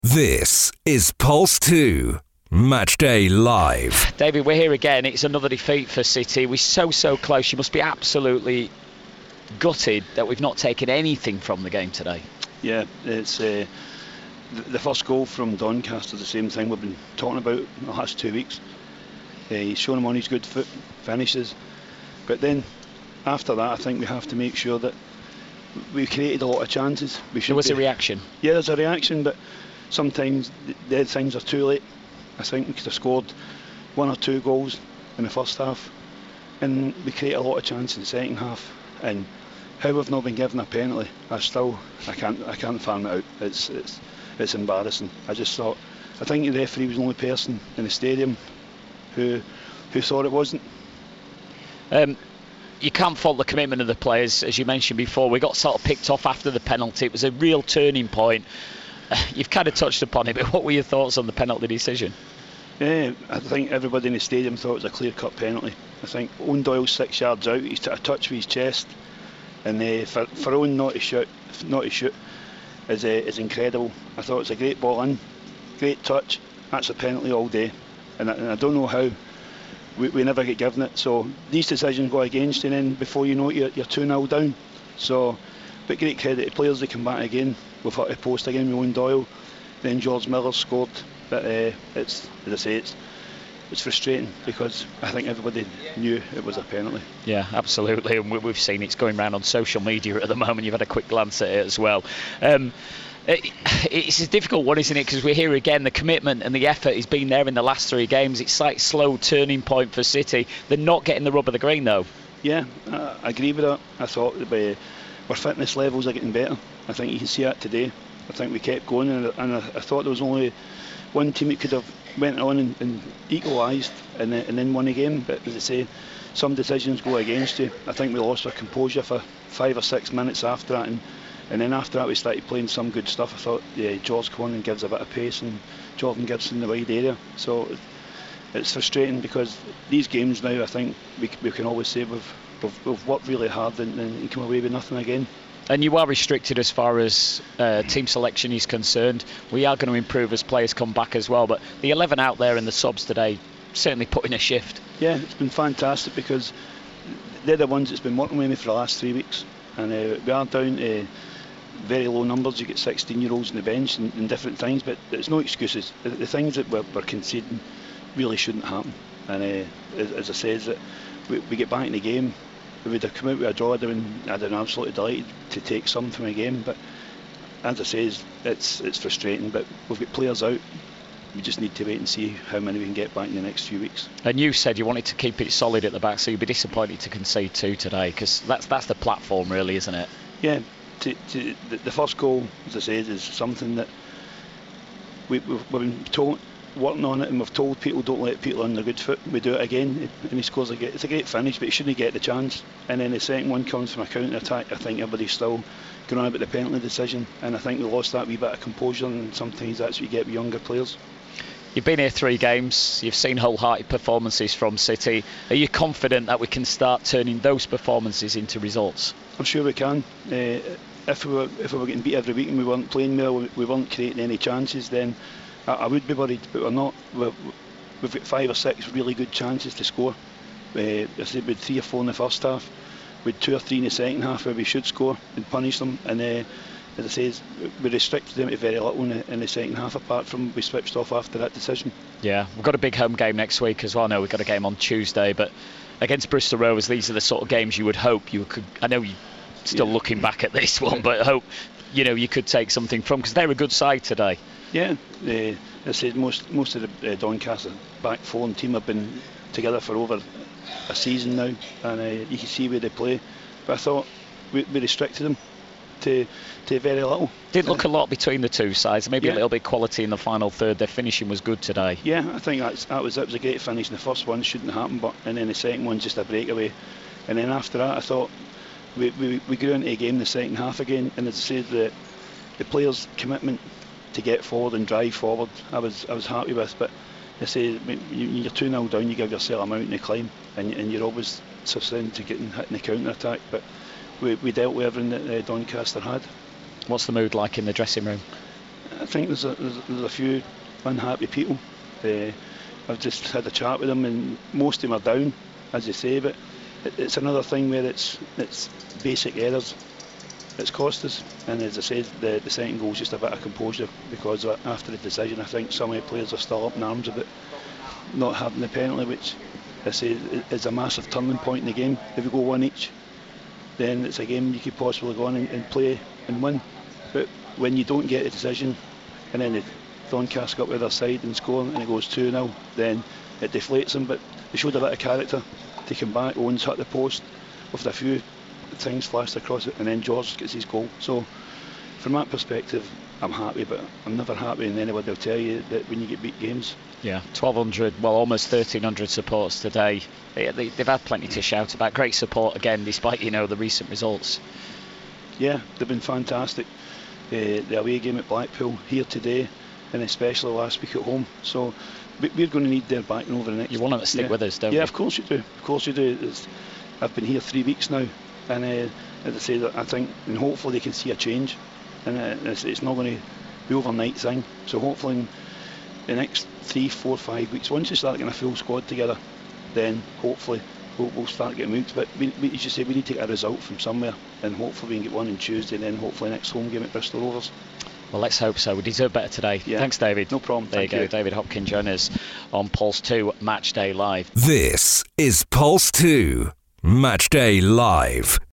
This is Pulse 2, Matchday Live. David, we're here again. It's another defeat for City. We're so close. You must be absolutely gutted that we've not taken anything from the game today. Yeah, it's the first goal from Doncaster, the same thing we've been talking about in the last 2 weeks. He's shown him on his good foot, finishes. But then, after that, I think we have to make sure that we created a lot of chances. There was a reaction. Yeah, there's a reaction, but sometimes the things are too late. I think we could have scored 1 or 2 goals in the first half, and we create a lot of chances in the second half. And how we've not been given a penalty, I can't farm it out. It's embarrassing. I think the referee was the only person in the stadium who thought it wasn't. You can't fault the commitment of the players, as you mentioned before. We got sort of picked off after the penalty. It was a real turning point. You've kind of touched upon it, but what were your thoughts on the penalty decision? I think everybody in the stadium thought it was a clear-cut penalty. I think Owen Doyle's 6 yards out. He's took a touch with his chest, and for Owen not to shoot is incredible. I thought it was a great ball in, great touch. That's a penalty all day, and I don't know how we never get given it. So these decisions go against you, and then before you know it, you're 2-0 down. So, but great credit to players that come back again. We've had to post again with Owen Doyle. Then George Miller scored. But it's, as I say, it's frustrating because I think everybody knew it was a penalty. Yeah, absolutely, and we've seen it's going around on social media at the moment. You've had a quick glance at it as well. It's a difficult one, isn't it? Because we're here again. The commitment and the effort has been there in the last 3 games. It's like slow turning point for City. They're not getting the rub of the green, though. Yeah, I agree with that. I thought that our fitness levels are getting better. I think you can see that today. I think we kept going, and I thought there was only one team that could have went on and equalised and then won the game. But as I say, some decisions go against you. I think we lost our composure for 5 or 6 minutes after that, and then after that we started playing some good stuff. I thought George come on and gives a bit of pace, and Jordan Gibson in the wide area. So it's frustrating because these games now, I think we can always say we've worked really hard and come away with nothing again. And you are restricted as far as team selection is concerned. We are going to improve as players come back as well, but the 11 out there in the subs today certainly put in a shift. Yeah, it's been fantastic because they're the ones that's been working with me for the last 3 weeks, and we are down to very low numbers. You get 16-year-olds on the bench and different things, but it's no excuses. The things that we're conceding really shouldn't happen, and as I said, that we get back in the game. We would have come out with a draw, I'd have been absolutely delighted to take some from a game, but as I say, it's frustrating, but we've got players out. We just need to wait and see how many we can get back in the next few weeks. And you said you wanted to keep it solid at the back, so you'd be disappointed to concede 2 today, because that's the platform really, isn't it? Yeah, the first goal, as I said, is something that we've been told, working on it, and we've told people don't let people on their good foot. We do it again, and he scores it's a great finish, but he shouldn't get the chance. And then the second one comes from a counter attack. I think everybody's still going on about the penalty decision, and I think we lost that wee bit of composure, and sometimes that's what you get with younger players. You've been here 3 games, you've seen wholehearted performances from City. Are you confident that we can start turning those performances into results? I'm sure we can. If we were getting beat every week and we weren't playing well, we weren't creating any chances, then I would be worried, but we're not. We've got 5 or 6 really good chances to score. I said we had 3 or 4 in the first half. We had 2 or 3 in the second half where we should score and punish them. And as I say, we restricted them to very little in the second half, apart from we switched off after that decision. Yeah, we've got a big home game next week as well. No, we've got a game on Tuesday, but against Bristol Rovers, these are the sort of games you would hope you could. I know you're still looking back at this one, but I hope you could take something from, because they're a good side today. Yeah, as I said, most of the Doncaster back 4 and team have been together for over a season now, and you can see where they play. But I thought we restricted them to very little. Didn't look a lot between the 2 sides. Maybe a little bit quality in the final third. Their finishing was good today. Yeah, I think that was a great finish. In the first one shouldn't happen, and then the second one just a breakaway. And then after that, I thought we grew into the game in the second half again. And as I said, the players' commitment to get forward and drive forward, I was happy with. But I say, you're 2-0 down, you give yourself a mountain to climb, and you're always susceptible to getting hit in the counter attack. But we dealt with everything that Doncaster had. What's the mood like in the dressing room? I think there's a few unhappy people. I've just had a chat with them, and most of them are down, as you say, but it's another thing where it's basic errors that's cost us. And as I said, the second goal's just a bit of composure, because after the decision I think some of the players are still up in arms about not having the penalty, which I say is a massive turning point in the game. If we go one each, then it's a game you could possibly go on and play and win. But when you don't get a decision and then Doncaster go up the other side and score and it goes 2-0, then it deflates them. But they showed a bit of character to come back. Owens hit the post with a few things flashed across it, and then George gets his goal. So from that perspective, I'm happy, but I'm never happy, and anybody will tell you that when you get beat games. Yeah, 1,200, well, almost 1,300 supporters today. They've had plenty to shout about. Great support again, despite the recent results. Yeah, they've been fantastic. The away game at Blackpool, here today, and especially last week at home. So we're going to need their backing over the next. You want them to stick with us, don't you? Yeah, of course you do. Of course you do. I've been here 3 weeks now, and as I say, I think, and hopefully they can see a change. And it's not going to be overnight thing. So hopefully in the next 3, 4, 5 weeks, once you start getting a full squad together, then hopefully we'll start getting moved. But as you say, we need to get a result from somewhere, and hopefully we can get one on Tuesday, and then hopefully next home game at Bristol Rovers. Well, let's hope so. We deserve better today. Yeah. Thanks, David. No problem. There you go. David Hopkin joining us on Pulse 2 Matchday Live. This is Pulse 2 Matchday Live.